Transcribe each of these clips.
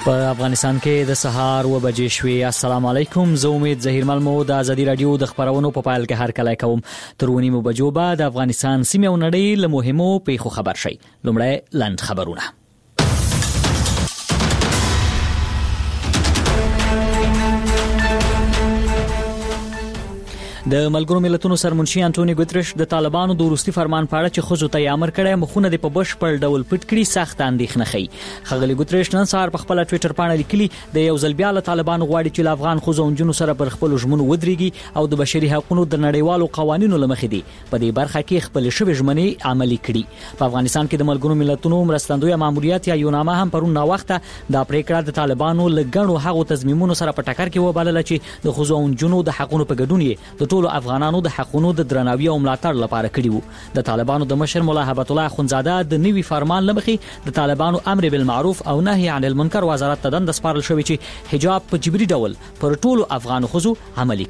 په افغانستان کې د سهار 9 بجې شوې. السلام علیکم، زه امید ظهیر ملمو د ازادي رادیو د خبرونو په پایل کې هر کله کوم. تر 9 بجو بعد د افغانستان سیمه او نړۍ له مهمو پیښو خبر شي. لومړی لاند خبرونه. د ملګرو ملتونو سرمنشي انټونی ګوتریش د طالبانو د وروستي فرمان په اړه چې خزو ته امر کړی مخونه د په بشپړ ډول پټ کړي سخت اندېښنه ښيي. ښاغلي ګوتریش نن سهار په خپل ټوئیټر باندې لیکلي د یو ځل بیا له طالبانو غواړي چې له افغان خزو او نجونو سره پر خپل ژمنو ودرېږي او د بشري حقوقو د نړیوالو قوانینو لمخې دي په دې برخه کې خپل شوی ژمنې عملي کړي. په افغانستان کې د ملګرو ملتونو مرستندوی ماموریت یا یونامه هم پرون نا وخته د پریکړه د طالبانو لګڼو هغو تضمینونو سره په ټکر کې وبلل چې د خزو او نجونو د حقوقو په ګډون یې د ټولو افغانانو د حقونو د درناوي او ملاتړ لپاره کړی وو. د طالبانو د مشر مولا هبت الله اخونزاده د نوي فرمان لمخې د طالبانو امر بالمعروف او نهي عن المنکر وزارت ته دند سپارل شوی چې حجاب په جبري ډول پر ټولو افغان خزو عملي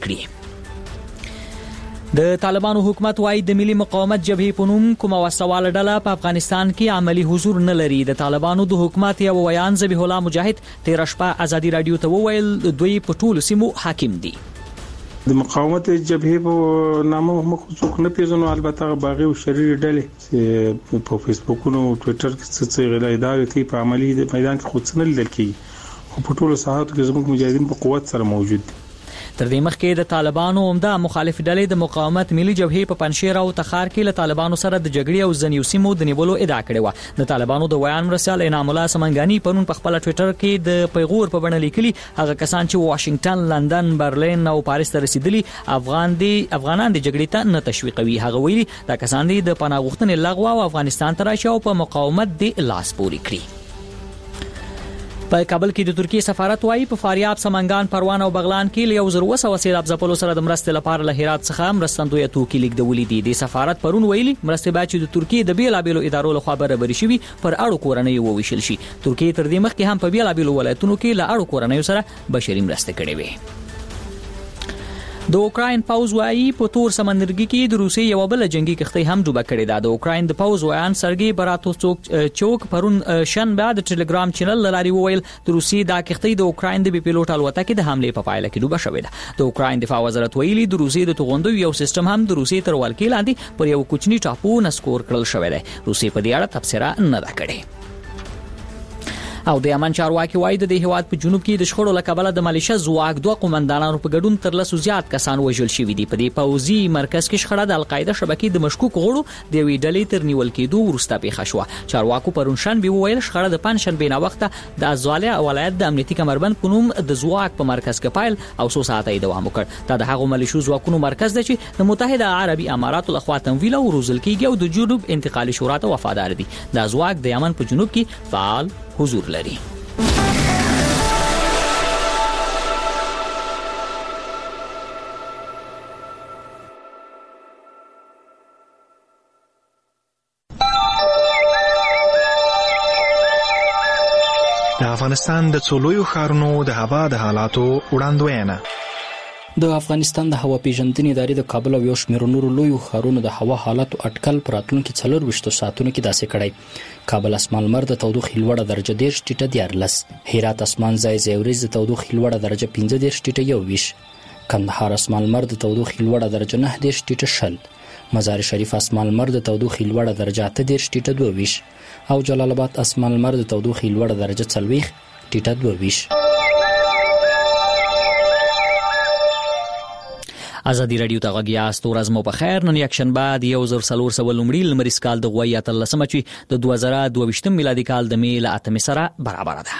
کړي. د طالبانو حکومت وايي د ملي مقاومت جبهې په نوم کومه وسواله ډله په افغانستان کې عملی حضور نه لري. د طالبانو د حکومت یو ویان ذبیح الله مجاهد تیر شپه ازادي رادیو ته وویل دوی په ټولو سیمو حاکم دي. د مقاومت جبهې په نامه مخصوص نه پیژنو، البته باغی او شریر ډلې چې په فیسبوک او ټوئیټر کې څه غلای دا کوي په عملی د میدان کې خود څنل لکې خو په ټولو ساحاتو کې زموږ مجاهدین په قوت سره موجود دي. تر دې مخکې د طالبانو عمده مخالف ډلې د مقاومت ملي جبهې په پنشیر او تخار کې له طالبانو سره د جګړې او ځنیو سیمو د نیولو ادعا کړې و. د طالبانو د ویان مرسل انعام الله سمنګانی پرون په خپل ټوئیټر کې د پیغور په بڼه لیکلي هغه کسان چې واشنگټن، لندن، برلین او پاریس ته رسیدلي افغانان د جګړې ته نه تشویقوي. هغه ویلي دا کسان د پناه غوښتنې لغوه او افغانستان ته راشي او په مقاومت د لاس پوري کړي. په کابل کې د ترکیه سفارت وايي په فاریاب، سمنګان، پروان او بغلان کې له 1200 سیلاب ځپلو سره د مرستې لپاره له هرات څخه مرستندوی توکي لیږدولې دي. د سفارت پرون ویلي مرستې باید چې د ترکیه د بیلابیلو ادارو لخوا برابري شي پر اړو کورنۍ وویشل شي. ترکیه تر دې مخکې هم په بیلابیلو ولایتونو کې له اړو کورنۍ سره بشري مرستې کړې وې. د اوکراین پوز وايي په تور سمندرګي کې د روسي یو بل جنگي کښتۍ هم ډوبه کړې ده. د اوکراین د پوز ویان سرګي براتوچوک پرون شنبه د ټلګرام چینل لاري وویل د روسي دا کښتۍ د اوکراین د بي پيلوټ الوتکې د حمله په پایله کې ډوبه شوې ده. د اوکراین دفاع وزارت ویلي د روسي د توغندو یو سیستم هم د روسي تر ولکې لاندې پر یو کوچني ټاپو نسکور کړل شوی دی. روسي په دې اړه تبصره نه ده کړې. او د یمن چارواکي وایي د هیواد په جنوب کې د شخړو لکبله د ملیشه ځواک دوه قومندانانو په ګډون تر 100 زیات کسان وژل شوي دي. په دې پوځي مرکز کې شخړه د القاعده شبکې د مشکوک غړو د یوې ډلې تر نیول کېدو وروسته پیښه شوه. چارواکو پرون شنبه وویل شخړه د پنځشنبه نه وخته د ازواله ولایت د امنیتي کمربند په نوم د ځواک په مرکز کې پایل او 100 ساعته دوام وکړ. دا د هغو ملیشو ځواکونو مرکز دی چې د متحده عربي اماراتو لخوا تمویل او روزل کېږي او د جنوب انتقالي شورا ته وفادار دي. دا ځواک د یمن په جنوب کې فعال حضور لري. د افغانستان د څلویو ښارونو د هوا د حالاتو وړاندوینه. د افغانستان د هوا پیژندنې ادارې د کابل او یو شمېر نورو لویو ښارونو د هوا حالاتو اټکل پر راتلونکي 24 ساعتونو کې داسې کړی. کابل اسمان لمر د تودوخې لوړه درجه 10 ټیټه 14، هرات اسمان ځای ځای وریځ د تودوخې لوړه درجه 15 ټیټه 21، کندهار اسمان لمر د تودوخې لوړه درجه 9 ټیټه 20، مزار شریف اسمان لمر د تودوخې لوړه درجه 8 ټیټه 22 او جلال آباد اسمان لمر د تودوخې لوړه درجه 40 ټیټه 22. ازادي رادیو ته غږی یاست. ورځ مو په خیر. نن یکشنبه د 1400 لومړي لمریز کال د غوي 13 چې د 2022 میلادي کال د می له 8 سره برابر ده.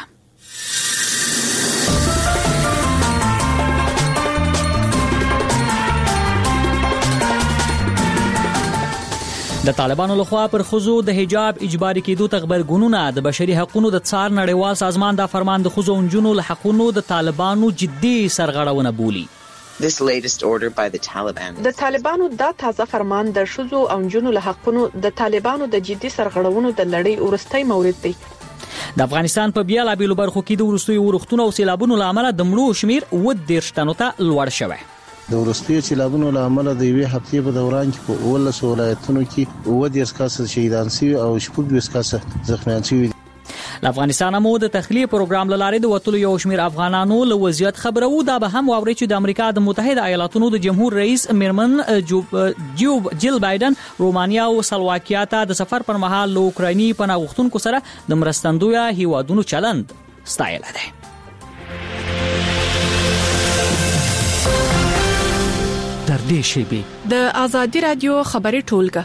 د طالبانو لخوا پر خزو د حجاب اجباري کېدو ته غبرګونونه. د بشري حقوقو د څار نړیوال سازمان دا فرمان د خزو او نجونو له حقوقو د طالبانو جدي سرغړونه بولي. This latest order by the Taliban. د طالبانو دا تازه فرمان د شذو او نجونو له حقونو د طالبانو د جدي سرغړونو د لړۍ ورستۍ مورد دی. د افغانستان په بیلابیلو برخو کې د ورستیو ورښتونو او سیلابونو لامل د مړو شمیر 10 تنو ته لوړ شوی. د ورستیو سیلابونو لامل د یوې هفتې په دوران کې په 12 ولایتونو کې 10 کسان شهیدان شوي او 14 کسان زخمیان شوي. له افغانستان مو د تخلیه پروګرام لاره د وټلو یو شمیر افغانانو له وضعیت خبرو دا به هم واوري چې د امریکا د متحده ایالاتونو د جمهور رئیس میرمن جیل بایدن رومانیا او سلواکیا ته د سفر پر مهال له اوکرایني پناه غوښتونکو سره د مرستندوی هیوادونو چلند ستایل دی. در دې شیبې د آزادي رادیو خبري ټولګه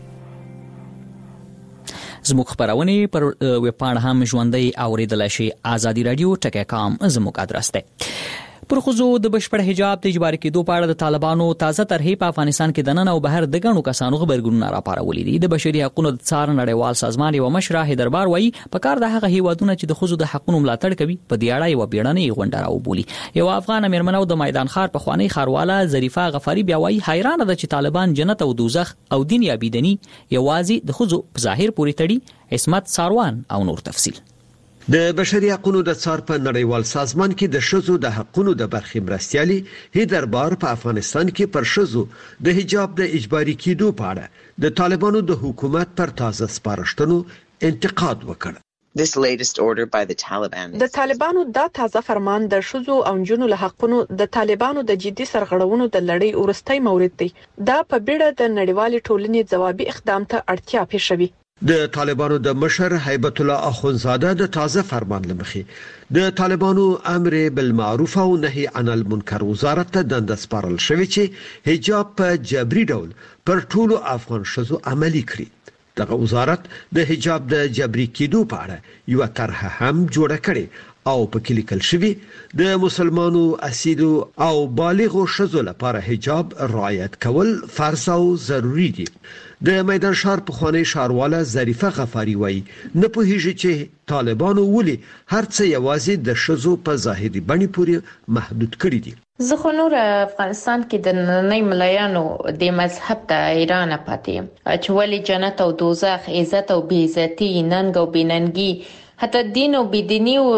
زموږ خبرونه پر ویبپاڼه هم ژوندۍ اوریدلای شي. آزادي رادیو ټکی.com زموږ ادرس دی. پر خصوص د بشپړ حجاب د اجباري کېدو په اړه د طالبانو تازه طرحې په افغانستان کې د نن او بهر د غنو کسانو خبرګونونه راپارولي دي. د بشري حقوقو د څار نړیوال سازمان یو مشر هیدربار وایي په کار د هغه هیوادونو چې د خصوص د حقوقو ملاتړ کوي په دې اړه یو بیړنۍ غونډه راوبولي. یو افغان میرمنو د میدان ښار په خوانی خارواله ظریفه غفاری بیا وایي حیرانه ده چې طالبان جنت او دوزخ او دین یا بيدنی یوازې د خصوص په ظاهر پورې تړي. عصمت ساروان او نور تفصیل. د بشري حقوقو د څار په نړیوال سازمان کې د شذو د حقوقو د برخې مرستيالي هیدربار په افغانستان کې پر شذو د حجاب د اجباري کېدو په اړه د طالبانو د حکومت پر تازه سپارښتنو انتقاد وکړ. This latest order by the Taliban. د طالبانو دا تازه فرمان د شذو او جنونو له حقونو د طالبانو د جدي سرغړونو د لړۍ ورستۍ مورد دی. دا په بیړه د نړیوال ټولنې ځوابي اقدام ته اړتیا پېښوي. د طالبانو د مشر هیبت الله اخونزاده د تازه فرمان لمخې د طالبانو امر بالمعروف او نهي عن المنکر وزارت ته دنده سپارل شوې چې حجاب په جبري ډول پر ټولو افغان شذو عملي کړي. دغه وزارت د حجاب د جبري کېدو په اړه یو طرحه هم جوړه کړې او په کې لیکل شوی د مسلمانو اصیلو او بالغو شذو لپاره حجاب رعایت کول فرض او ضروری دي. د میدان ښار په خوانی ښارواله ظریفه غفاری وایي نه پوهیږي چې طالبانو ولي هر څه یوازې د شذو په ظاهري بڼې پورې محدود کړی دي. زه خو نور افغانستان کې د نننۍ ملایانو د مذهب ته حیرانه پاتې یم چې ولې جنت او دوزخ، عزت او بې عزتي، ننګ او بېننګي، حتی دین او بيدینی او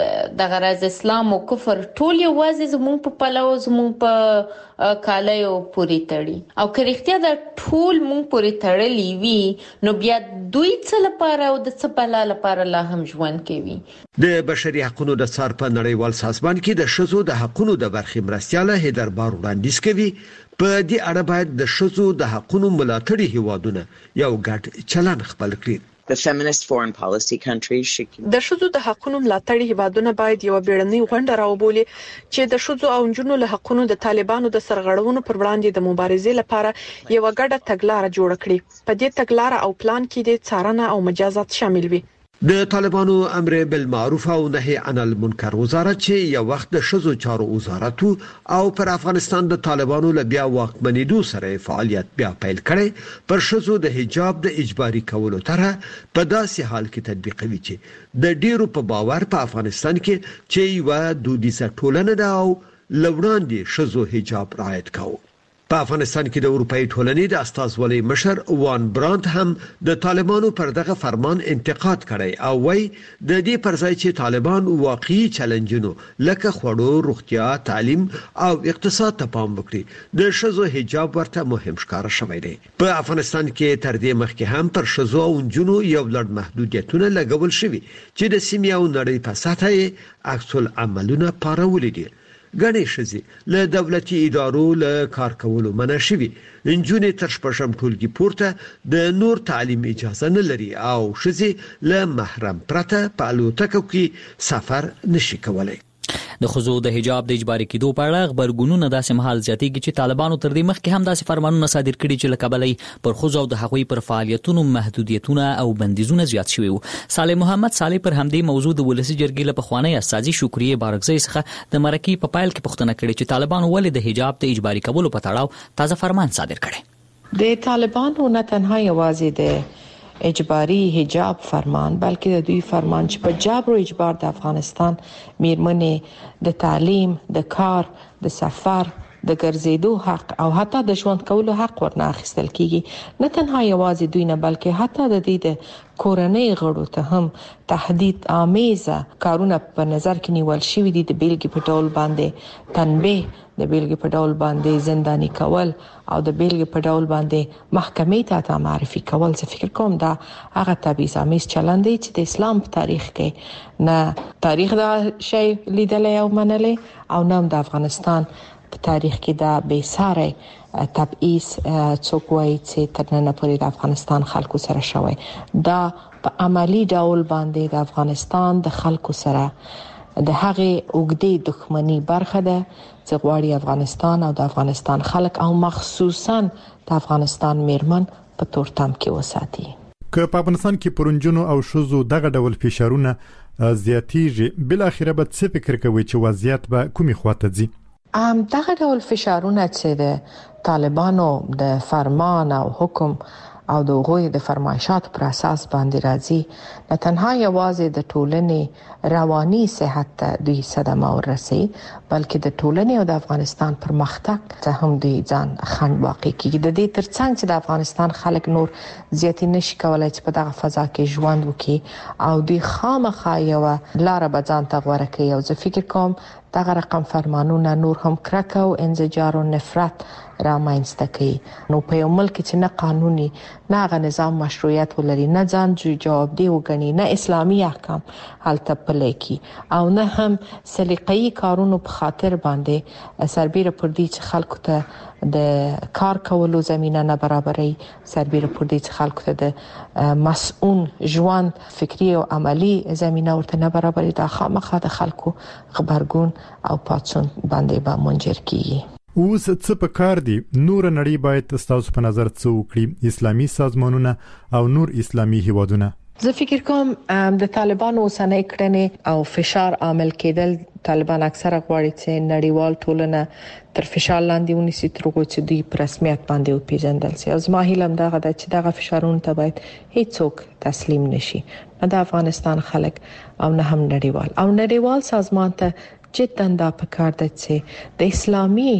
د غرض اسلام او کفر ټول یوازې زموږ په پلو زموږ په کالایو پوری تړي. او که رښتیا دا ټول مونږ پوری تړلي وي نو بیا دوی څه لپاره او د څه بلا لپاره لا هم ژوند کوي. د بشري حقوقو د څار په نړیوال سازمان کې د شذو د حقوقو د برخې مرستياله هیدربار وړاندیز کوي په دې اړه باید د شذو د حقوقو ملاتړي هیوادونه یو ګډ چلن خپل کړي. The feminist foreign policy countries should د شذو د حقوقو ملاتړي هیوادونه باید یو بیړنۍ غونډه راوبولي چې د شذو او جنونو له حقوقو د طالبانو د سرغړونو پر وړاندې د مبارزې لپاره یو ګډه تګلارې جوړ کړي. په دې تګلارې او پلان کې د څارنه او مجازات شامل وي. د طالبانو امر بالمعروف او نهي عن المنکر وزارت چې یو وخت د شذو چارو وزارت او پر افغانستان د طالبانو له بیا واکمنېدو سره فعالیت بیا پیل کړي پر شذو د حجاب د اجباري کولو طرح په داسې حال کې تطبیقوي چې د ډیرو په باور په افغانستان کې چې یو دودیزه ټولنه ده او لوړاندې شذو حجاب رعایت کوي. په افغانستان کې د اروپאי ټولنې د استازولۍ مشر وان برانت هم د طالبانو پر دغه فرمان انتقاد کړی او وايي د دې پر ځای چې طالبان واقعي چیلنجونو لکه خوړو، روغتیا، تعلیم او اقتصاد ته پام وکړي د شذو حجاب ورته مهم ښکار شوی دی. په افغانستان کې تر دې مخکې هم پر شذو او جنو یو لړ محدودیتونه لګول شوي چې د سیمې او نړۍ په سطح یې عکس العملونه پارولي دي. غني شزي له دولتي ادارو له کار کولو منع شوی. انجونې تر شپږم ټولګي پورته د نور تعلیم اجازه نه لري او شزي له محرم پرته په الوتکو کې سفر نشي کولای. د خضوع د حجاب د اجباري کېدو په اړه خبرګونونه داسې مهال زیاتېږي چې طالبانو تر دې مخکې هم داسې فرمانونه صادر کړي چې له کبله پر خضوع د هغوی پر فعالیتونو محدودیتونه او بندیزونه زیات شوي وو. صالح محمد صالح پر همدې موضوع د ولسی جرګې له پخوانی استاذي شکریه بارکزی څخه د مرکې په پایل کې پوښتنه کړې چې طالبانو ولې د حجاب د اجباري کولو په تړاو تازه فرمان صادر کړي. د طالبانو نه تنها یوازې د اجباري حجاب فرمان بلکې د دوی فرمان چې په جبر او اجبار د افغانستان میرمنې د تعلیم، د کار، د سفر د ګرځېدو حق او حتی د ژوند کولو حق ورنه اخیستل کیږي. نه تنها یوازې دوی نه بلکې حتی د دې د کورنۍ غړو ته هم تهدید آمیز کارونه په نظر کې نیول شوی دي. د بیلګې په ډول باندې تنبیه، د بیلګې په ډول باندې زنداني کول او د بیلګې په ډول باندې محکمې ته معرفي کول. زه فکر کوم دا هغه تبعیض آمیز چلند دی چې د اسلام په تاریخ کې نه تاریخ دا شی لیدلی او منلی او نه د افغانستان په تاریخ کې دا بې ساري تبعیض څوک وایي چې تر نن پورې د افغانستان خلکو سره شوی. دا په عملی ډول باندې د افغانستان د خلکو سره د هغه اوږدې دښمنۍ برخه ده چې غواړي افغانستان او د افغانستان خلک او مخصوصا د افغانستان میرمن په تورتم کې وساتي. که په افغانستان کې پرونجونو او شوزو دغه ډول فشارونه زیاتیږي، بل اخره به څه فکر کوي چې وضعیت به کومي خواته ځي؟ دغه ډول فشارونه چې د طالبانو د فرمان او حکم او د غوی د فرمایشات پر اساس باندې راځي، نه تنها یوازې د ټولنې رواني صحت ته دوی صدمه ورسي، بلکې د ټولنې او د افغانستان پرمختګ ته هم دوی ځان خنډ واقع کیږي. د دې ترڅنګ چې د افغانستان خلک نور زیاتی نشي کولای چې په دغه فضا کې ژوند وکړي او دوی خامخا یو لار به ځان ته غوره کوي. او زه فکر کوم دغه رقم فرمانونه نور هم کرکه او انزجار او نفرت را مینځته کوي. نو په یو ملک چې نه قانوني نه هغه نظام مشروعیت ولري، نه ځان جوابدي وګڼي، نه اسلامي احکام هلته پلي کی او نه هم سلیقه‌ای کارونو په خاطر باندې سربېره پر دې چې خلکو ته د کار کولو زمينه نه برابرې، سربېره پر دې چې خلکو ته د مسؤل ژوند فکری او عملی زمينه ورته نه برابرې، دا خامخا د خلکو خبرګون او پاتون باندې به منجر کیږي. اوس څه په کار دي نور نړۍ باید تاسو په نظر څه وکړي، اسلامي سازمانونه او نور اسلامي هیوادونه؟ زه فکر کوم د طالبانو اوسنۍ کړنې او فشار عامل کېدل، طالبان اکثره غواړي چې نړیوال ټولنه تر فشار لاندې ونیسي تر څو چې دوی په رسمیت باندې وپیژندل شي. او زما هیله هم دغه ده چې دغه فشارونه ته باید هیڅوک تسلیم نشي، نه د افغانستان خلک او نه هم نړیوال سازمان ته جدا دا پکار ده چې د اسلامي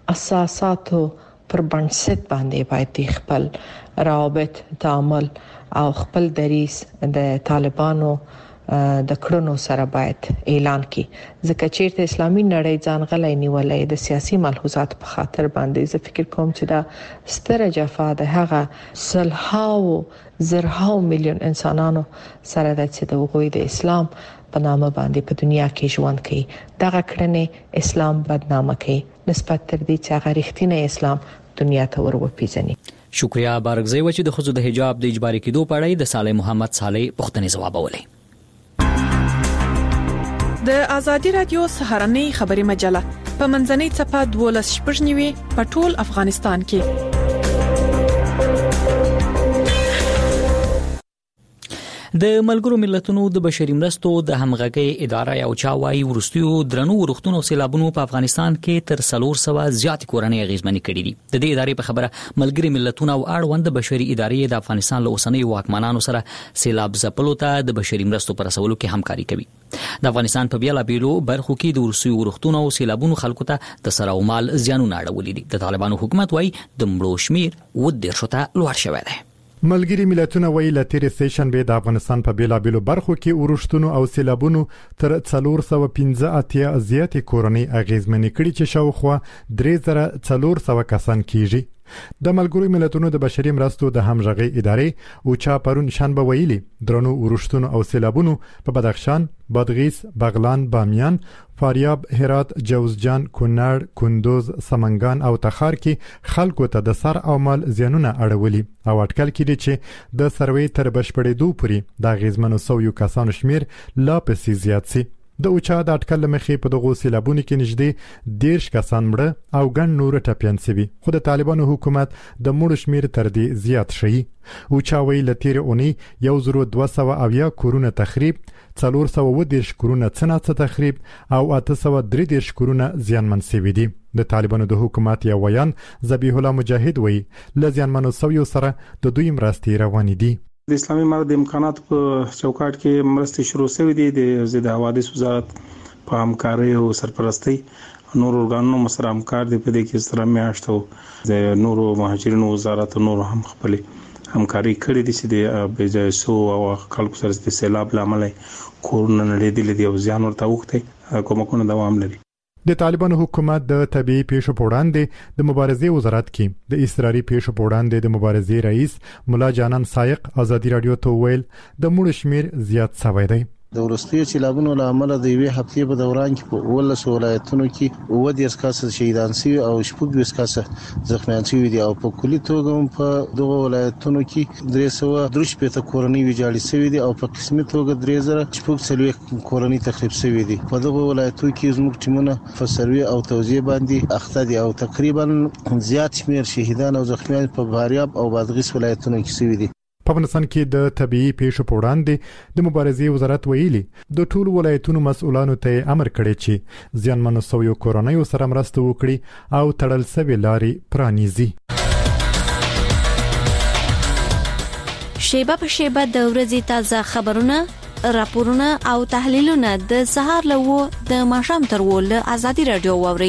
اساساتو پر بنسټ باندې باید خپل روابط تعامل او خپل دریس د طالبانو د کړنو سره باید اعلان کړي، ځکه چې اسلامي نړۍ ځان غلې نیولې د سیاسي ملحوظات په خاطر باندې. زه فکر کوم چې دا ستره جفا د هغه زرهاو میلیون انسانانو سره د چې د وګړي د اسلام په نامه باندې په دنیا کې ژوند کوي. دغه کړنې اسلام بدنامه کوي نسبت تر دې چې هغه رښتینی اسلام دنیا ته وروپیژني. شکریا بارګزی و چې د خزو د حجاب د اجباري کېدو په اړه د صالح محمد صالح پوښتنې ځواب ولې. د ازادي رادیو سهارنۍ خبري مجله په منځنۍ صفه 12 په ټول افغانستان کې. د ملګرو ملتونو د بشري مرستو د همغږي اداره یو چاوي ورستیو درنو ورختونو سیلابونو په افغانستان کې تر 400 زیات کورنۍ اغیزمنې کړې دي. د دې ادارې په خبره ملګري ملتونو او اړوند بشري ادارې د افغانستان له اوسنۍ واکمنانو سره سیلاب ځپلو ته د بشري مرستو پر رسولو کې همکاري کوي. د افغانستان په بیلابیلو برخو کې د ورستیو ورختونو او سیلابونو خلکو ته د سره او مال زیانونه اړولې دي. د طالبانو حکومت وايي د مړو شمیر ودېرشو ته لوړ شوی دی. ملګری ملتونه وایي لتیر سیشن به د افغانستان په بیلابیلو برخو کې ورښتونو او سیلابونو تر 415 زیاتې کورنۍ اغیزمنې کړي چې شاوخوا 3400 کسان کیږي. د ملګرو ملتونو د بشري مرستو د همغږي ادارې او چا پرون شنبه ویلي درنو ورښتونو او سیلابونو په بدخشان، بادغیس، بغلان، بامیان، فاریاب، هرات، جوزجان، کونړ، کندوز، سمنګان او تخار کې خلکو ته د سر او مال زیانونه اړولي او اټکل کړي چې د سروي تر بشپړېدو پورې د غیزمنو 100 کسانو شمیر لا پسې زیات شي. د اوچا د اټکل مخې په دغه سیلابونو کې نږدې 10 کسان مړه او ګڼ نور ټپيان شوي، خو د طالبانو حکومت د مړو شمیر تر دې زیات شي. اوچا وی لتیر اونۍ 1200 کورونه تخریب، 410 کورونه څنګه تخریب او 833 کورونه زیانمن شوي دي. د طالبانو د حکومت یو ویان ذبیح الله مجاهد وی لزیانمنو سویو سره د دوی مرستې روانې دي. د اسلامي امارت د امکانات په چوکاټ کې مرستې شروع شوې دي. د حوادث وزارت په همکارۍ او سرپرستی نور ورګانو مسره همکار دي په دې کې سره میاشتو د نورو مهاجرینو وزارت نور هم خپل همکاري کړې دي چې د بجایسو او خلکو سره د سیلاب لامل کورونه نړیدل دي او ځان ورته وخته کومکونه دوام لري. د طالبانو حکومت د طبيعي پیښو په وړاندې د مبارزې وزارت کې د اضطراري پیښو په وړاندې د مبارزې رئیس مولا جانان سایق ازادي رادیو ته ویل د مړو شمیر زیات شوی دی. د ورستیو سیلابونو لامل د یوې هفتې په دوران کې په 12 ولایتونو کې 10 کس شهیدان شوي او 14 کس زخمیان شوي دي او په کلي توګه په دغه ولایتونو کې 330 کورنۍ ویجاړې شوي دي او په قسمي توګه 3040 کورنۍ تخریب شوي دي. په دغه ولایتونو کې زموږ ټیمونه په سروي او توزیع باندې اخته دي او تقریبا زیات شمیر شهیدان او زخمیان په فاریاب او بادغیس ولایتونو کې شوي دي. په افغانستان کې د طبيعي پیښو په وړاندې د مبارزې وزارت ویلي د ټولو ولایتونو مسؤلانو ته امر کړی چې زیانمنو شویو کورنیو سره مرسته وکړي او تړل شوی لارې پرانیزي. شیبه په شیبه د ورځې تازه خبرونه، راپورونه او تحلیلونه د سهار له د ماښام تر ول ازادي رادیو واوري.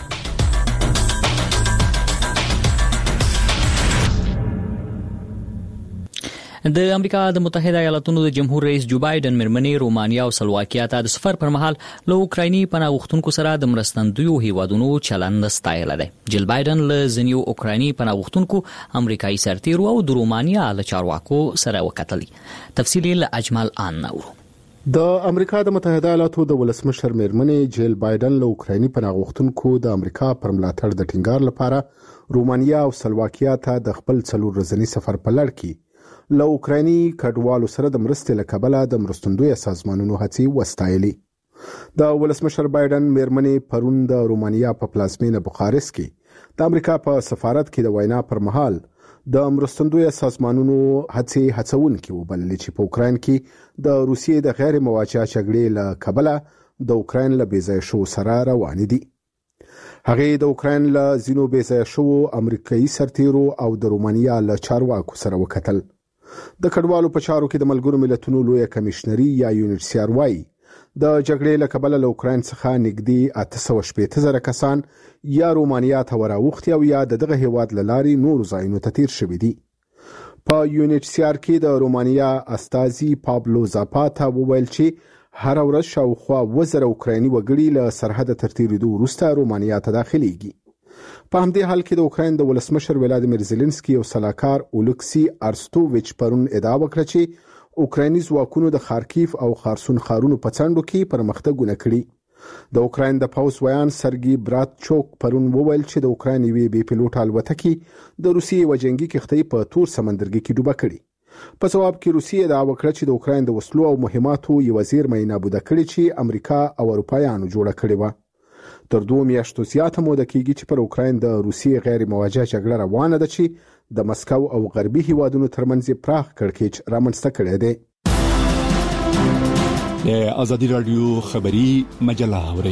د امریکا د متحده ایالاتونو د جمهور رئیس جو بایدن مرمنې رومانیا او سلواکیا ته د سفر پر مهال له اوکرایني پناه غوښتونکو سره د مرستندویو هیوادونو چلند ستایل دی. جل بایدن له ځینو اوکرایني پناه غوښتونکو امریکایي سرتیرو او د رومانیا له چارواکو سره وکتل. تفصیل له اجمل آن نورو. د امریکا د متحده ایالاتو د ولسمشر مرمنې جیل بایدن له اوکرایني پناه غوښتونکو د امریکا پر ملاتړ د ټینګار لپاره رومانیا او سلواکیا ته د خپل 4 ورځني سفر په لړ کې له اوکرایني کډوالو سره د مرستې له کبله د مرستندوی سازمانونو هڅې وستایلې. د ولسمشر بایدن میرمنې پرون د رومانیا په پلازمینه بوخارست کې د امریکا په سفارت کې د وینا پر مهال د مرستندوی سازمانونو هڅې هڅونکې وبللې چې په اوکراین کې د روسیې د غیر مواجهه جګړې له کبله د اوکراین له بېځایه شو سره روان دي. هغه د اوکراین له ځینو بېځایه شو امریکایي سرتیرو او د رومانیا له چارواکو سره وکتل. د کډوالو په چارو کې د ملګرو ملتونو لوی کمشنري یا یونیسیار وايي د جګړې له کبله له اوکراین څخه نږدې 880,000 کسان یا رومانیا ته وراوښتي او یا دغه هیواد له لارې نور ځایونو ته تیر شوي دي. په یونیسیار کې د رومانیا استازي پابلو زاپاتا وویل چې هر ورځ شاوخوا 1000 اوکرایني وګړي له سرحد تر تیریدو وروسته رومانیا ته داخليږي. په همدې حال کې د اوکراین د ولسمشر ولادیمیر زيلنسکي او سلاکار اولکسي ارستوویچ پرون ادعا وکړه چې اوکرایني ځواکونو د خارکیف او خارسون ښارونو په څنډو کې پرمختګونه کړي. د اوکراین د پوز ویان سرګي براتچوک پرون وویل چې د اوکراین یوې بې پیلوټ الوتکې د روسیې وجنګي کښتۍ په تور سمندرګي کې ډوبه کړې. په جواب کې روسیې ادعا وکړه چې د اوکراین د وسلو او مهماتو یو زیرمه نابوده کړې چې امریکا او اروپایانو جوړه کړې و. تر 2 میاشتو زیاته موده کېږي چې پر اوکراین د روسیې غیر مواجهه جګړه روانه ده چې د مسکو او غربي هیوادونو ترمنځ پراخ کړکېچ رامنځته کړی دی. د ازادي رادیو خبری مجله اوري.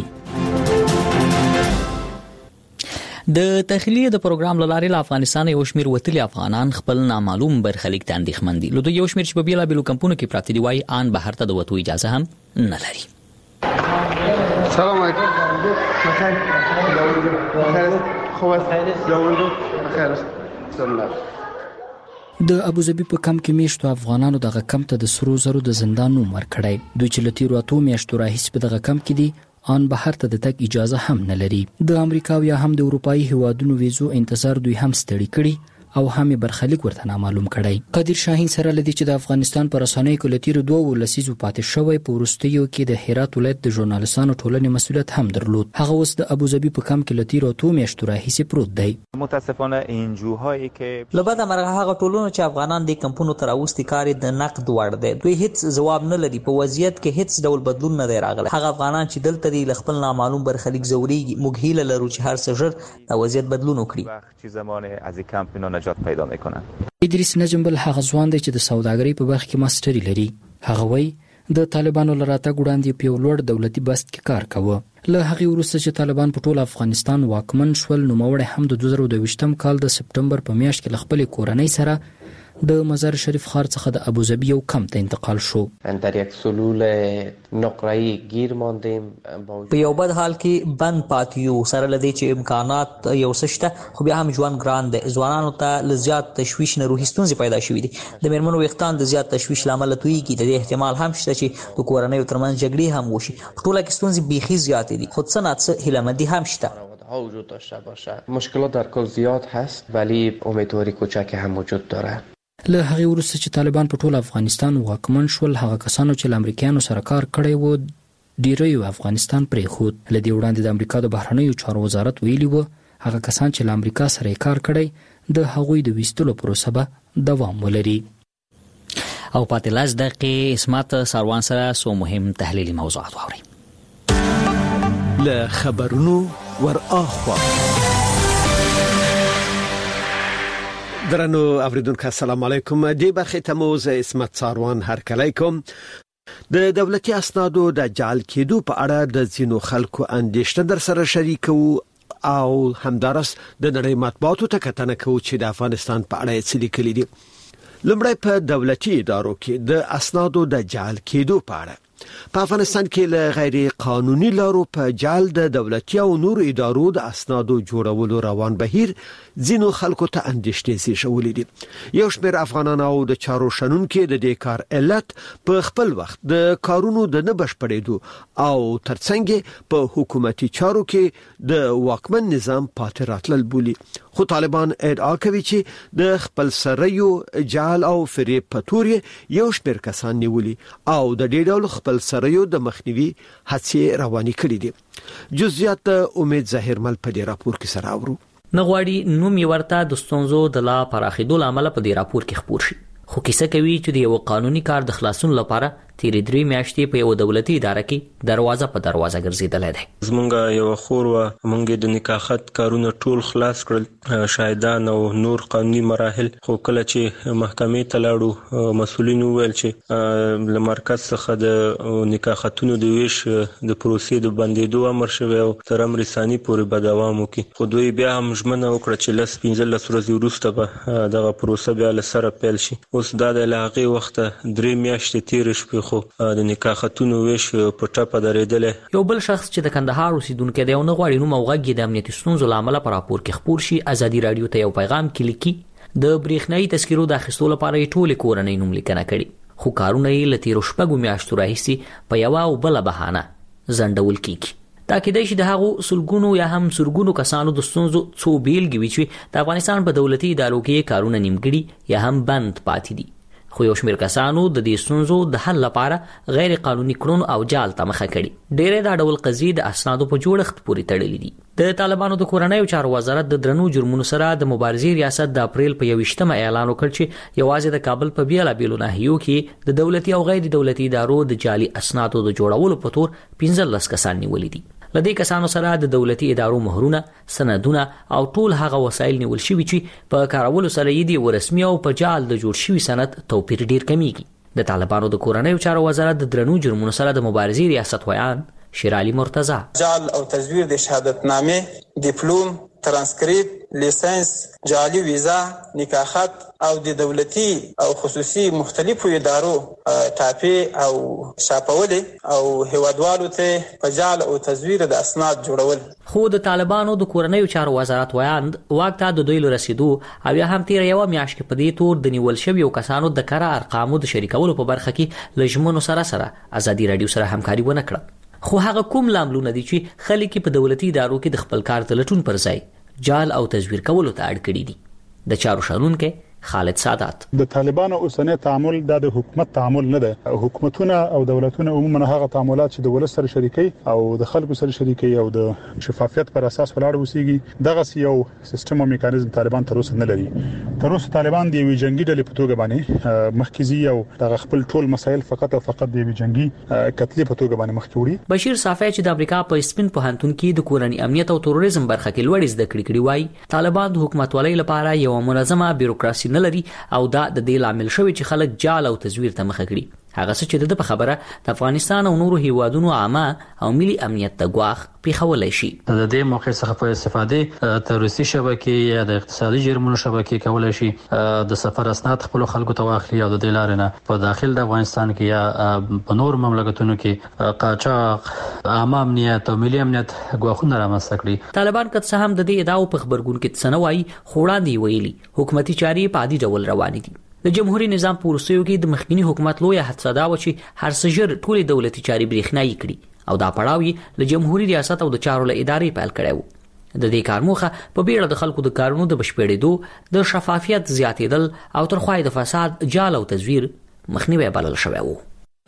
د تخلیه د پروګرام لارې له افغانستان یو شمیر وتلي افغانان خپل نامعلوم برخلیک ته اندېښمن دي. له دوی یو شمیر چې په بیلابیلو کمپونو کې پراته دي وایي آن بهر ته د وتو اجازه هم نه لري. سلام علیکم. بخیر. خوب است. بخیر. سلام. د ابوظبي په کم کې میشتو افغانانو دغه کم ته د سرو زرو د زندان نوم ورکړی. دوی چې لتیرو اتو میاشتو راهیسې په دغه کم کې دي آن بهر ته د تک اجازه هم نه لري. د امریکا یا هم د اروپאי هیوادونو ویزو انتظار دوی هم ستړي کړي او هم برخلیک ورته نامعلوم کړی. قادر شاهین سره لدی چې د افغانستان پر رسنیو کې لتیرو 2 لسیزو پاتې شوی په ورستیو کې د هرات ولایت د ژورنالیستانو ټولنې مسؤلیت هم درلود. هغه اوس د ابوظبي په کم کې لتیرو 2 میاشتو راهیسې پروت دی. متاسفانه انجوهایی که لبد امر هغه ټولونه چې افغانان د کمپونو تر اوستي کار د نقد وړ دی. دوی هیڅ جواب نه لري. په وضعیت کې هیڅ ډول بدلون نه دی راغلی. هغه افغانان چې دلته دی خپل نامعلوم برخلیک زوري موږ هیله لرو چې هر څه ژر د وضعیت بدلون وکړي. چې زمانه از کمپ اینا نجات پیدا میکنن. ادریس نجم بل هغه ځوان دی چې د سوداګرۍ په برخه کې ماستری لري. هغه وایي د طالبانو لراته ګوډاندې په لوړ دولتي بست کې کار کاوه. له هغه وروسته چې طالبان په ټول افغانستان واکمن شول نو موړ هم د 2022 کال د سپټمبر په میاشت کې خپل کورنۍ سره د مزار شریف ښار څخه د ابوظبي یو کمپ ته انتقال شو. در یک سلول نقره‌ای گیر ماندیم. په یو بد حال کې بند پاتیو سره لدی چې امکانات یو سشته خو بیا هم ژوند ګران دی. ځوانانو ته له زیات تشویش نه روحي ستونزې پیدا شوې دي. د میرمنو ویښتان د زیات تشویش لامل تویږي. د دې احتمال هم شته چې د کورنۍ ترمنځ جګړې هم وشي. په ټوله کې ستونزې بیخي زیاتې دي. خو څه نه څه هیله‌مندي هم شته. وجود داشته باشه. مشکلات در کل زیاد هست ولی امیدواری کوچکی هم وجود داره. له هغه وروسته چې طالبان په ټول افغانستان واکمن شول، هغه کسانو چې له امریکایانو سره کار کړی و ډیری افغانستان پرېښود. له دې وړاندې د امریکا د بهرنیو چارو وزارت ویلي و هغه کسان چې له امریکا سره کار کړی د هغوی د ویستلو پروسه به دوام ولري. او پاتې لاس دقیقې اسمت سروان سره سو مهم تحلیلي موضوعات واوري. له خبرونو ور اخوا درنو اوریدونکو السلام علیکم. دی برخه تموز اسمت ساروان هرکلی کوم. د دولتي اسنادو د جعل کېدو په اړه د ځینو خلکو اندېښنه در سره شریکو او همدارس د نړۍ مطبوعاتو ته کتنه کوي چې د افغانستان په اړه څه لیکلي دي. لومړی په دولتي ادارو کې د اسنادو د جعل کېدو په اړه. په افغانستان کې له غیر قانوني لارو په جعل د دولتي او نور ادارو د اسنادو جوړولو روان بهیر ځینو خلکو ته اندېښنې زیږولې دي. یو شمېر افغانان او د چارو شنونکو د دې کار علت په خپل وخت د کارونو د نه بشپړېدو او ترڅنګ په حکومتي چارو کې د واکمن نظام پاتې راتلل بولي. خو طالبان ادعا کوي چې د خپل سریو جعل او فریب په تور یو شمېر کسان نیولي او د دې ډول خپل سریو د مخنیوي هڅې روانې کړې دي. جزئیات امید ظاهرمل په دې راپور کې سره اورو. نغواړي نوم یې ورته د ستونزو د لا پراخېدو لامل په دې راپور کې خپور شي. خو کیسه کوي چې د یو قانوني کار د خلاصون لپاره تیرې 3 میاشتې په یو دولتي اداره کې دروازه په دروازه ګرځیدل دي. زمونږ یو خور و مونږ د نکاحت کارونه ټول خلاص کړل، شاهدان او نور قانوني مراحل. خو کله چې محکمې ته لاړو مسؤلین وویل چې له مرکز څخه د نکاحتونو د ویش د پروسې د بندیدو امر شوی او تر امر ثاني پورې به دوام وکړي. خو دوی بیا هم ژمنه وکړه چې 15 ورځې وروسته به دغه پروسه بیا له سره پیل شي. اوس دا د هغې وخته 3 میاشتې تېرې شوې خو د نکاحتونو ویش په ټپه درېدلی. یو بل شخص چې د کندهار اوسیدونکی دی او نه غواړي نوم او غږ یې د امنیتي ستونزو له امله په راپور کې خپور شي، ازادي راډیو ته یو پیغام کې لیکي د برېښنایي تذکرو د اخیستو لپاره یې ټولې کورنۍ نوم لیکنه کړي، خو کارونه یې له تېرو 6 میاشتو راهیسې په یوه او بله بهانه ځنډول کېږي. دا کېدای شي د هغو سلګونو یا هم سرګونو کسانو د ستونزو څو بیلګې وي چې د افغانستان په دولتي ادارو کې کارونه نیمګړي یا هم بند پاتې دي. خو یو شمېر کسانو د دې ستونزو د حل لپاره غیر قانوني کړنو او جعل ته مخه کړي. ډېرې دا ډول قضیې د اسنادو په جوړښت پورې تړلې دي. د طالبانو د کورنیو چارو وزارت د درنو جرمونو سره د مبارزې ریاست د اپریل په 21مه اعلان وکړ چې یوازې د کابل په بیلابیلو ناحیو کې د دولتي او غیر دولتي ادارو د جعلي اسنادو د جوړولو په تور 15 کسان نیولي دي. لدې کسانو سره د دولتي ادارو مهرونه، سندونه او ټول هغه وسایل نیول شوي چې په کارولو سره یې د ورسمي او په جعل د جوړ شوي سند توپیر ډیر کمیږي. د طالبانو د کورنیو چارو وزارت د درنو جرمونو سره د مبارزې ریاست ویان شیرعلی مرتضی جعل او تزویر د شهادتنامې، ډیپلوم، ترانسکریپت، لیسنس، جعلي ویزا، نکاحت او د دولتي او خصوصي مختلفو ادارو ټاپې او شاپولې او هیوادوالو ته په جعل او تزویر د اسناد جوړول. خو د طالبانو د کورنیو چارو وزارت ویان واک ته د دوی لرسیدو او یا هم تیر یو میاشت کې په دې تور د نیول شویو کسانو د کره ارقامو د شریکولو په برخه کې لجمنو سره ازادي راډیو سره همکاري ونه کړه. خو هغه کوم لاملونه دي چې خلک په دولتي ادارو کې د خپل کار د لټون پر ځای جعل او تزویر کولو ته اړ کړي دي؟ د چارو شنونکو خالد سادات: د طالبانو اوسنی تعامل د حکومت تعامل نه ده. حکومتونه او دولتونه عموما هغه تعاملات چې د ولس سره شریکي او د خلکو سره شریکي او د شفافیت پر اساس ولاړ وسیږي، دغه یو سیستم او میکانیزم طالبان تر اوسه نه لري. تر اوسه طالبان د یوې جنگي ډلې په توګه باندې مخکزي او د خپل ټول مسایل فقط او فقط د یوې جنگي کتلې په توګه باندې مخ وړي. بشیر صافی چې د امریکا په سپین پوهنتون کې د کورنۍ امنیت او تروریزم برخه کې لوړ زده کړې کړې وای، طالبان د حکومتولۍ لپاره یو منظمه بیروکراسي نه لري او دا د دې لامل شوی چې خلک جعل او تزویر ته مخه کړي. هغه څه چې د خبره د افغانستان او نورو هیوادونو عامه او ملي امنیت ته ګواښ پیښولای شي. د دې موقع څخه په استفاده تروریستي شبکې یا د اقتصادي جرمونو شبکې کولای شي د سفر اسناد خپل خلکو ته واخلي او د دې لارې نه په داخل د افغانستان کې یا په نور مملکتونو کې قاچاق، عامه امنیت او ملي امنیت ګواښونه رامنځته کړي. طالبان که څه هم د دې ادعاو په خبرګون کې څه نه وایي، خو وړاندې ویلي حکومتي چارې په عادي ډول روانې دي. د جمهوریت نظام په وروستیو کې د مخکنی حکومت لویه هڅه دا و چې هر څه ژر ټولې دولتي چارې برېښنایي کړي او دا پړاو یې له جمهوریت ریاست او د چارو له ادارې پیل کړی و. د دې کار موخه په بیړه د خلکو د کارونو د بشپړېدو، د شفافیت زیاتېدل او ترخوای د فساد، جال او تزویر مخنیوی بلل شوی و.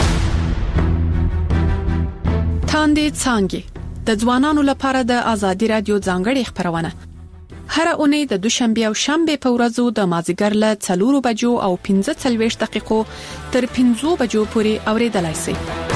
تاندې څانګې د ځوانانو لپاره د ازادي رادیو ځانګړې خبرونه هر اونۍ د دوشنبه او شنبه په ورځو د مازیګر له 4 بجو او 15 دقیقو تر 5 بجو پورې اوریدلای شئ.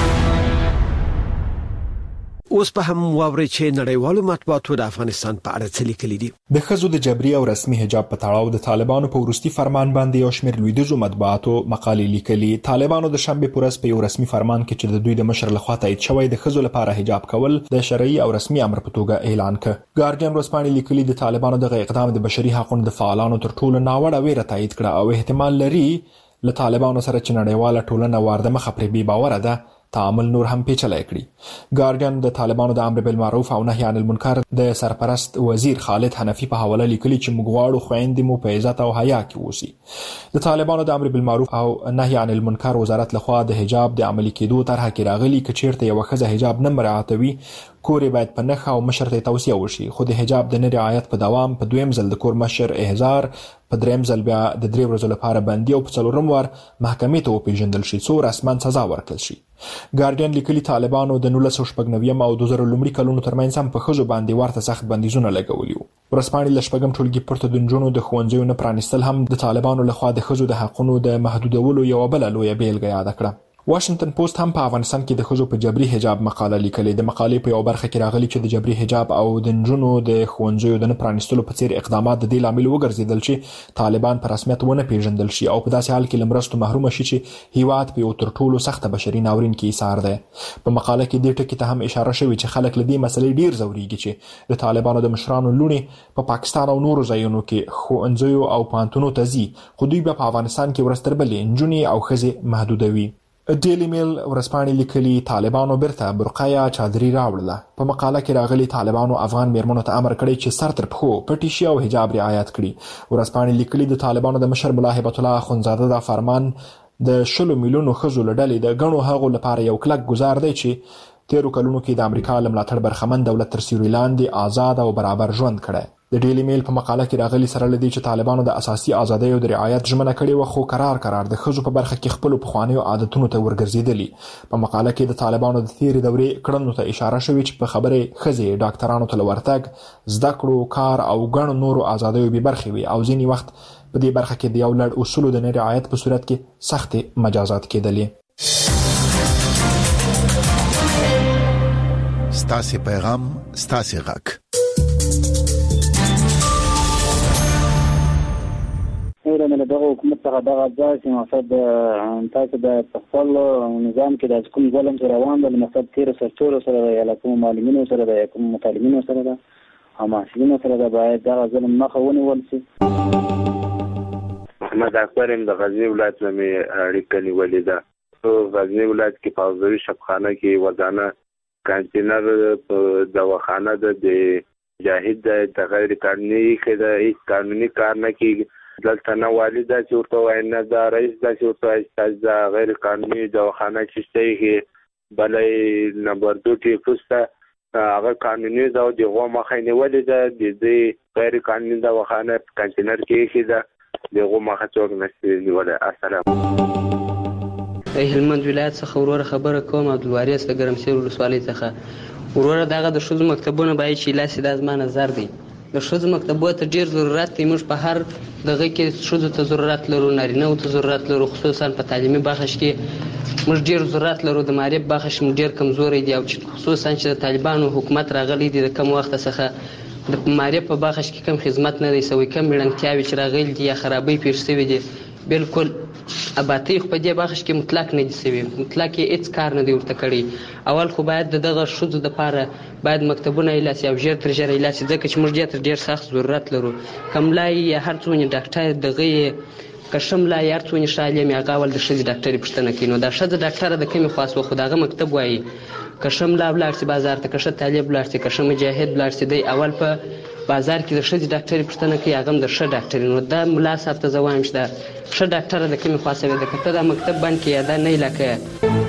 اوس په هم واوري چې نړیوالو مطبوعاتو د افغانستان په اړه څه لیکلي دي. د ښځو د جبري او رسمي حجاب په تړاو د طالبانو په وروستي فرمان باندې یو شمېر لویدیځو مطبوعاتو مقالې لیکلي. طالبانو د شنبه په ورځ په یو رسمي فرمان کې چې د دوی د مشر لخوا تایید شوی د ښځو لپاره حجاب کول د شرعي او رسمي امر په توګه اعلان کړ. ګارډین ورځپاڼې لیکلي د طالبانو دغه اقدام د بشري حقوقو د فعالانو تر ټولو ناوړه ویره تایید کړه او احتمال لري له طالبانو سره چې نړیواله ټولنه وارده مخه پرې بې باوره ده تعامل نور هم پیچلای کړي. ګارډین د طالبانو د امر بالمعروف او نهي عن المنکر د سرپرست وزیر خالد حنفي په حواله لیکلي چې موږ غواړو خويندې مو په عزت او حیا کې اوسي. د طالبانو د امر بالمعروف او نهي عن المنکر وزارت لخوا د حجاب د عملي کېدو طرحه کې راغلي چې چیرته یو ښځه حجاب نه مراعاتوي کور باید په نخښه او مشر ته توصیه وشي، خو د حجاب د نه رعایت په دوام په دویم ځل د کور مشر احضار، په دریم ځل بیا د 3 ورځې لپاره بندي او په څلورم وار محکمې ته وپیژندل شي څو رسما سزا ورکړل شي. ګارډین لیکلي طالبانو د 1999 او 2000 کلونو ترمنځ هم په ښځو باندې ورته سخت بندیزونه لګولي وو. ورځپاڼې له شپږم ټولګي پورته د نجونو د ښوونځیو نه پرانیستل هم د طالبانو لخوا د ښځو د حقونو د محدودولو یوه بله لویه بیلګه یاده کړه. واشنگټن پوسټ هم په افغانستان کې د ښځو په جبري حجاب مقاله لیکلې. د مقالې په یو برخه کې راغلي چې د جبري حجاب او د نجونو د ښوونځیو د نه پرانیستلو په څیر اقدامات د دې لامل وګرځیدل چې طالبان په رسمیت ونه پیژندل شي او په داسې حال کې له مرستو محروم شي چې هیواد په یو تر ټولو سخته بشري ناورین کې ایثار دی. په مقاله کې دې ټکي ته هم اشاره شوې چې خلک له دې مسلې ډیر ځوريږي چې د طالبانو د مشرانو لونې په پاکستان او نورو ځایونو کې ښوونځیو او پوهنتونونو ته ځي، خو دوی په افغانستان کې ورځ تر بلې نجونې او ښځې محدودوي. ډیلی میل ورځپاڼې لیکلي طالبانو بیرته برقه یا چادري راوړله. په مقاله کې راغلي طالبانو افغان میرمنو ته امر کړی چې سر تر پښو پټې شي او حجاب رعایت کړي. ورځپاڼې لیکلي د طالبانو د مشر ملا هبت الله اخندزاده دا فرمان د 10 میلیونو ښځو له ډلې د ګڼو هغو لپاره یو کلک ګزار دی چې 13 کلونو کې د امریکا له ملاتړ برخمن دولت تر سیوري لاندې آزاد او برابر ژوند کړی. د ډیلی میل په مقاله کې راغلي سره لدی چې طالبانو د اساسي ازادیو د رعایت ژمنه کړې و، خو قرار د ښځو په برخه کې خپل پخوانیو عادتونو ته ورګرځېدلي. په مقاله کې د طالبانو د تیرې دورې کړنو ته اشاره شوې چې په خبره ښځې ډاکټرانو ته ورتګ، زده کړو، کار او ګڼو نورو ازادیو به برخې وي او ځینې وخت په دې برخه کې د یو لړ اصولو د نه رعایت په صورت کې سخت مجازات کېدلې. ستاسو پیغام ستاسو غږ. د دغه حکومت څخه دغه ځای چې مقصد تاسو د خپل نظام کې د کوم ظلم سره روان دي، مقصد تیر سرچورو سره یا کوم معلمینو سره د کوم مطالبینو سره د او محصلینو سره د باید دغه ظلم مخه ونیول شي. محمد اکبر د غزنی ولایت مې اړیکه نیولې ده. غزنی ولایت کې په حضوري شفخانه کې ودانه کانتینر په دواخانه د جاهد د غیر قانوني کې د هیڅ قانوني کار نه کیږي. دلته نه والده چې ورته وایي نه دا رئیس دا چې ورته وایي دا غیر قانوني دواخانه چې شته بلې نمبر 2 ټیپسته هغه قانوني دا د غوا مخه نیولې ده. د دې غیر قانوني دواخانه کانتینر کې ده د غوا مخه څوک نشي نیولای. السلام هلمند ولایت څخه ورور خبره کوم عبدالوارث د ګرمسیر ولسوالۍ څخه. ورور دغه د ښځو مکتبونه باید چې لاسي د ازما نظر دی. د ښځو مکتبو ته ډیر ضرورت دی. موږ په هر دغه کې ښځو ته ضرورت لرو، نارینه ته ضرورت لرو، خصوصا په تعلیمي برخه کې موږ ډیر ضرورت لرو. د معرف برخه کې ډیر کمزوري دي او خصوصا چې د طالبانو حکومت راغلی دی د کم وخت څخه د معرف په برخه کې کم خدمت نه دی سوی، کم وړاندتیاوې چې راغلي دي یا خرابۍ پیښ شوې دي بالکل اباتی خو په دې بخش کې مطلق نه دي سوي، مطلق یې هیڅ کار نه دی ورته کړی. اول خو باید دغه ښځو دپاره باید مکتبونه ایله سي او ژر تر ژره ایله سي، ځکه چې موږ دې ته ډېر سخت ضرورت لرو. که ملا یا هر څومره ډاکټر دغه یې که ښه ملا یا هر څومره ښه عالم یې هغه اول د ښځې ډاکټرې پوښتنه کوي. نو دا ښځه ډاکټره د کومې خوا سوه، خو د هغه مکتب وایي. که ښه ملا ولاړ سي بازار ته، که ښه طالب ولاړ سي، که ښه مجاهد ولاړ سي، دی اول په بازار کې د ښځې ډاکټرې پوښتنه کوي، هغه هم د ښه ډاکټرې. نو دا ملا صاحب ته زه وایم چې دا ښه ډاکټره د کومې خوا سوې ده، که ته دا مکتب بند کړې یا دا نه ایله کړې.